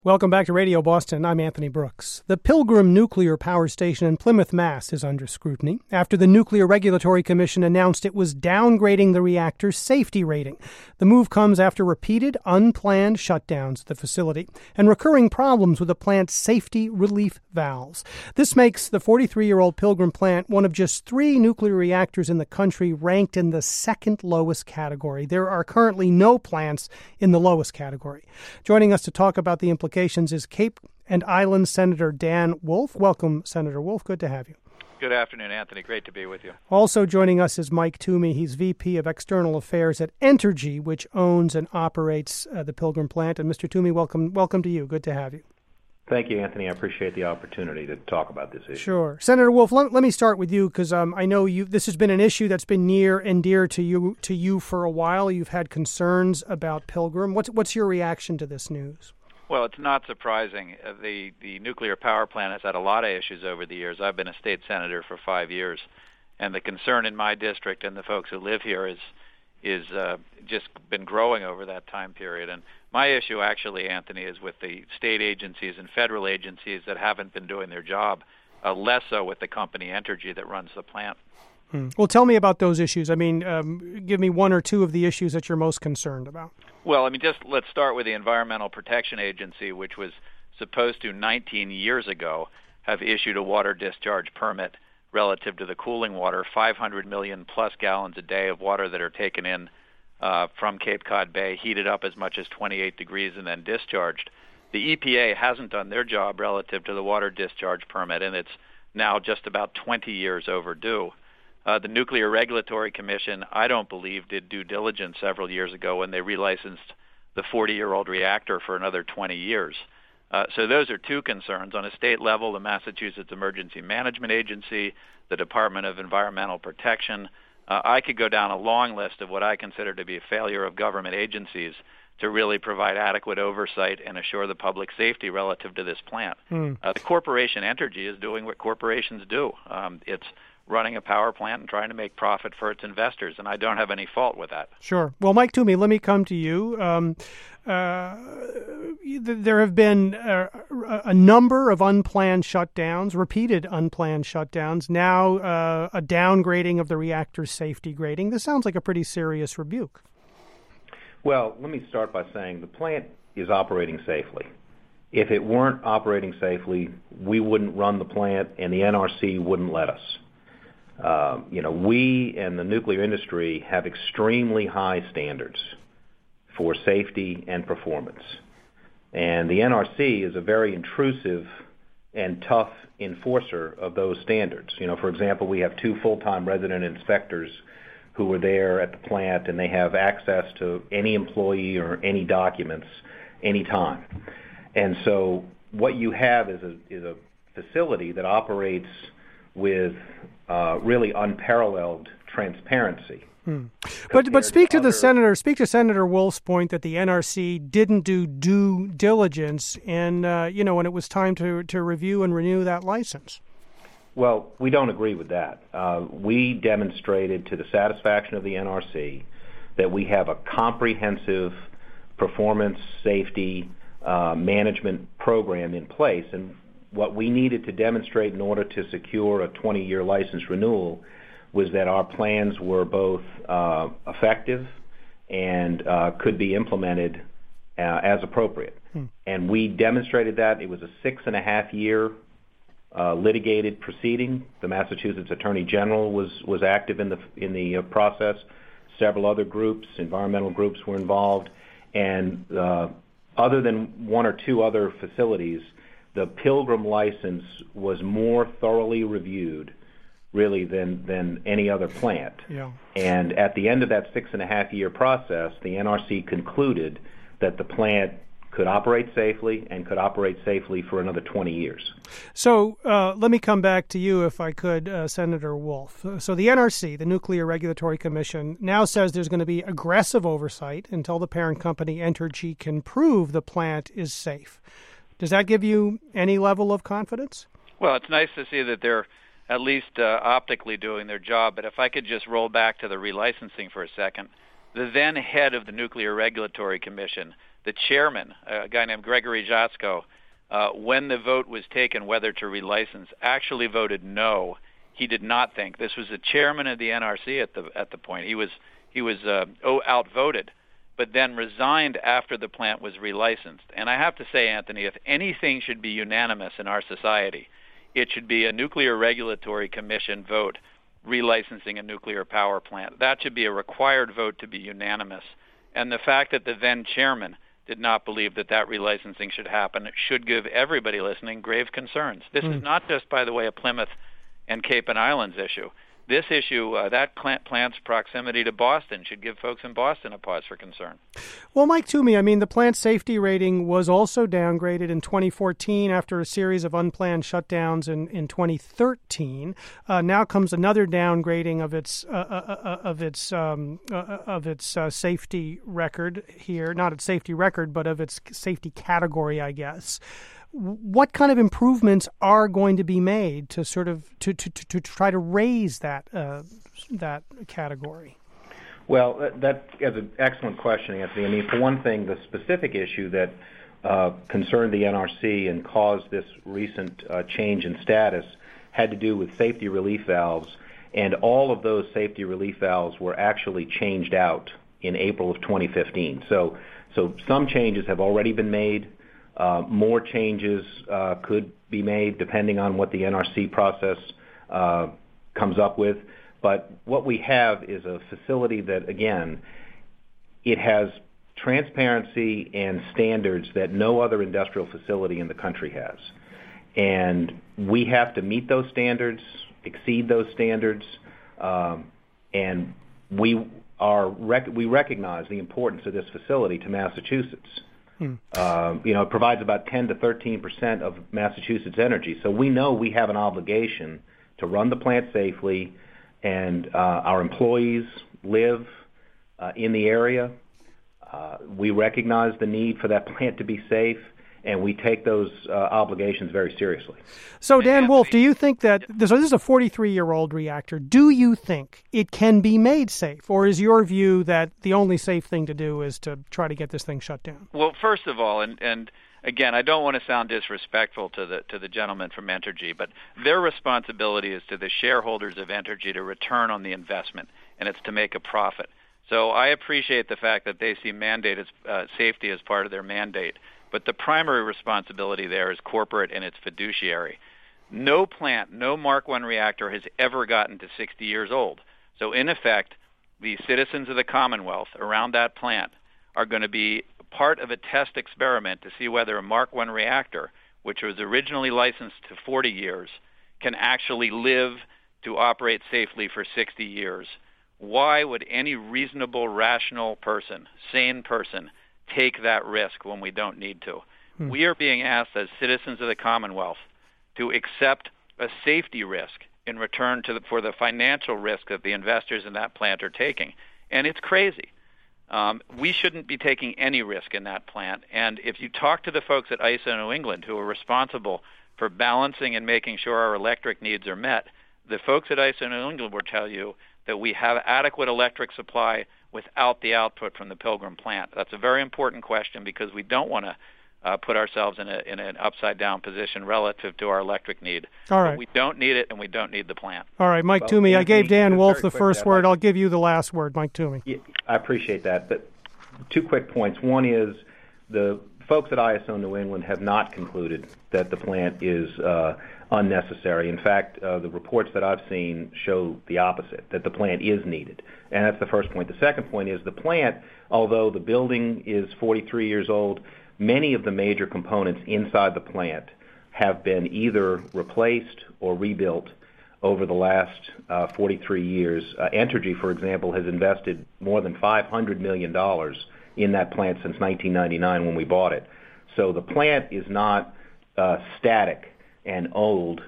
Welcome back to Radio Boston. I'm Anthony Brooks. The Pilgrim Nuclear Power Station in Plymouth, Mass. is under scrutiny after the Nuclear Regulatory Commission announced it was downgrading the reactor's safety rating. The move comes after repeated, unplanned shutdowns at the facility and recurring problems with the plant's safety relief valves. This makes the 43-year-old Pilgrim plant one of just 3 nuclear reactors in the country ranked in the second lowest category. There are currently no plants in the lowest category. Joining us to talk about the implications is Cape and Island Senator Dan Wolf. Welcome, Senator Wolf. Good to have you. Good afternoon, Anthony. Great to be with you. Also joining us is Mike Toomey. He's VP of External Affairs at Entergy, which owns and operates the Pilgrim plant. And Mr. Toomey, welcome to you. Good to have you. Thank you, Anthony. I appreciate the opportunity to talk about this issue. Sure. Senator Wolf, let me start with you because I know this has been an issue that's been near and dear to you for a while. You've had concerns about Pilgrim. What's your reaction to this news? Well, it's not surprising. The nuclear power plant has had a lot of issues over the years. I've been a state senator for 5 years, and the concern in my district and the folks who live here is just been growing over that time period. And my issue actually, Anthony, is with the state agencies and federal agencies that haven't been doing their job, less so with the company Entergy that runs the plant. Well, tell me about those issues. I mean, give me one or two of the issues that you're most concerned about. Well, let's start with the Environmental Protection Agency, which was supposed to 19 years ago have issued a water discharge permit relative to the cooling water, 500 million plus gallons a day of water that are taken in from Cape Cod Bay, heated up as much as 28 degrees and then discharged. The EPA hasn't done their job relative to the water discharge permit, and it's now just about 20 years overdue. The Nuclear Regulatory Commission, I don't believe, did due diligence several years ago when they relicensed the 40-year-old reactor for another 20 years. So those are two concerns. On a state level, the Massachusetts Emergency Management Agency, the Department of Environmental Protection. I could go down a long list of what I consider to be a failure of government agencies to really provide adequate oversight and assure the public safety relative to this plant. The corporation Entergy is doing what corporations do. It's running a power plant and trying to make profit for its investors, and I don't have any fault with that. Sure. Well, Mike Toomey, let me come to you. There have been a number of unplanned shutdowns, repeated unplanned shutdowns, now a downgrading of the reactor's safety grading. This sounds like a pretty serious rebuke. Well, let me start by saying the plant is operating safely. If it weren't operating safely, we wouldn't run the plant and the NRC wouldn't let us. We and the nuclear industry have extremely high standards for safety and performance. And the NRC is a very intrusive and tough enforcer of those standards. For example, we have 2 full-time resident inspectors who are there at the plant, and they have access to any employee or any documents anytime. And so what you have is a facility that operates with really unparalleled transparency. But speak to Senator Wolf's point that the NRC didn't do due diligence when it was time to review and renew that license. Well, we don't agree with that. We demonstrated to the satisfaction of the NRC that we have a comprehensive performance safety management program in place, and what we needed to demonstrate in order to secure a 20-year license renewal was that our plans were both effective and could be implemented as appropriate. And we demonstrated that. It was a 6.5-year litigated proceeding. The Massachusetts Attorney General was active in the process. Several other groups, environmental groups, were involved. And other than 1 or 2 other facilities, the Pilgrim license was more thoroughly reviewed, really, than any other plant. Yeah. And at the end of that 6.5-year process, the NRC concluded that the plant could operate safely and could operate safely for another 20 years. So let me come back to you, if I could, Senator Wolf. So the NRC, the Nuclear Regulatory Commission, now says there's going to be aggressive oversight until the parent company Entergy can prove the plant is safe. Does that give you any level of confidence? Well, it's nice to see that they're at least optically doing their job, but if I could just roll back to the relicensing for a second, the then head of the Nuclear Regulatory Commission the chairman, a guy named Gregory Jaczko, when the vote was taken whether to relicense, actually voted no. He did not think. This was the chairman of the NRC at the point. He was outvoted, but then resigned after the plant was relicensed. And I have to say, Anthony, if anything should be unanimous in our society, it should be a Nuclear Regulatory Commission vote relicensing a nuclear power plant. That should be a required vote to be unanimous. And the fact that the then chairman did not believe that relicensing should happen should give everybody listening grave concerns. This is not just, by the way, a Plymouth and Cape and Islands issue. This issue, that plant's proximity to Boston, should give folks in Boston a pause for concern. Well, Mike Toomey, I mean, the plant safety rating was also downgraded in 2014 after a series of unplanned shutdowns in 2013. Now comes another downgrading of its safety record here, not its safety record, but of its safety category, I guess. What kind of improvements are going to be made to sort of to try to raise that category? Well, that is an excellent question, Anthony. I mean, for one thing, the specific issue that concerned the NRC and caused this recent change in status had to do with safety relief valves, and all of those safety relief valves were actually changed out in April of 2015. So some changes have already been made. More changes could be made depending on what the NRC process comes up with. But what we have is a facility that, again, it has transparency and standards that no other industrial facility in the country has. And we have to meet those standards, exceed those standards, and we recognize the importance of this facility to Massachusetts. It provides about 10 to 13% of Massachusetts energy. So we know we have an obligation to run the plant safely, and our employees live in the area. We recognize the need for that plant to be safe, and we take those obligations very seriously. So, Dan Wolf, do you think that this is a 43-year-old reactor? Do you think it can be made safe, or is your view that the only safe thing to do is to try to get this thing shut down? Well, first of all, and again, I don't want to sound disrespectful to the gentleman from Entergy, but their responsibility is to the shareholders of Entergy to return on the investment, and it's to make a profit. So I appreciate the fact that they see safety as part of their mandate. But the primary responsibility there is corporate, and it's fiduciary. No plant, no Mark I reactor has ever gotten to 60 years old. So in effect, the citizens of the Commonwealth around that plant are going to be part of a test experiment to see whether a Mark I reactor, which was originally licensed to 40 years, can actually live to operate safely for 60 years. Why would any reasonable, rational person, sane person, take that risk when we don't need to? We are being asked as citizens of the Commonwealth to accept a safety risk in return for the financial risk that the investors in that plant are taking. And it's crazy. We shouldn't be taking any risk in that plant. And if you talk to the folks at ISO New England who are responsible for balancing and making sure our electric needs are met, the folks at ISO New England will tell you that we have adequate electric supply without the output from the Pilgrim plant. That's a very important question because we don't want to put ourselves in an upside-down position relative to our electric need. All right. But we don't need it, and we don't need the plant. All right, Mike Toomey, I gave Dan Wolf the first word. I'll give you the last word, Mike Toomey. Yeah, I appreciate that. But 2 quick points. One is the folks at ISO New England have not concluded that the plant is unnecessary. In fact, the reports that I've seen show the opposite, that the plant is needed. And that's the first point. The second point is the plant, although the building is 43 years old, many of the major components inside the plant have been either replaced or rebuilt over the last 43 years. Entergy, for example, has invested more than $500 million in that plant since 1999 when we bought it. So the plant is not static and old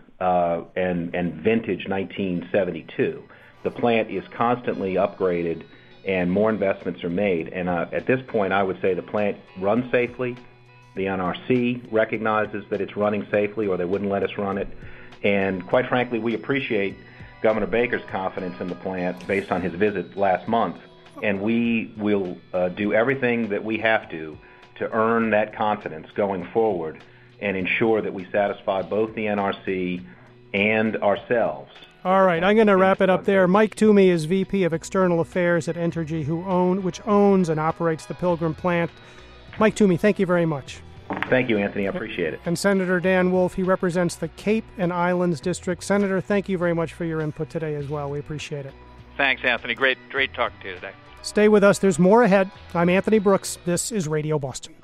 and vintage 1972. The plant is constantly upgraded and more investments are made. And at this point, I would say the plant runs safely. The NRC recognizes that it's running safely or they wouldn't let us run it. And quite frankly, we appreciate Governor Baker's confidence in the plant based on his visit last month. And we will do everything that we have to to earn that confidence going forward and ensure that we satisfy both the NRC and ourselves. All right, I'm going to wrap it up there. Mike Toomey is VP of External Affairs at Entergy, which owns and operates the Pilgrim plant. Mike Toomey, thank you very much. Thank you, Anthony. I appreciate it. And Senator Dan Wolf, he represents the Cape and Islands District. Senator, thank you very much for your input today as well. We appreciate it. Thanks, Anthony. Great talking to you today. Stay with us. There's more ahead. I'm Anthony Brooks. This is Radio Boston.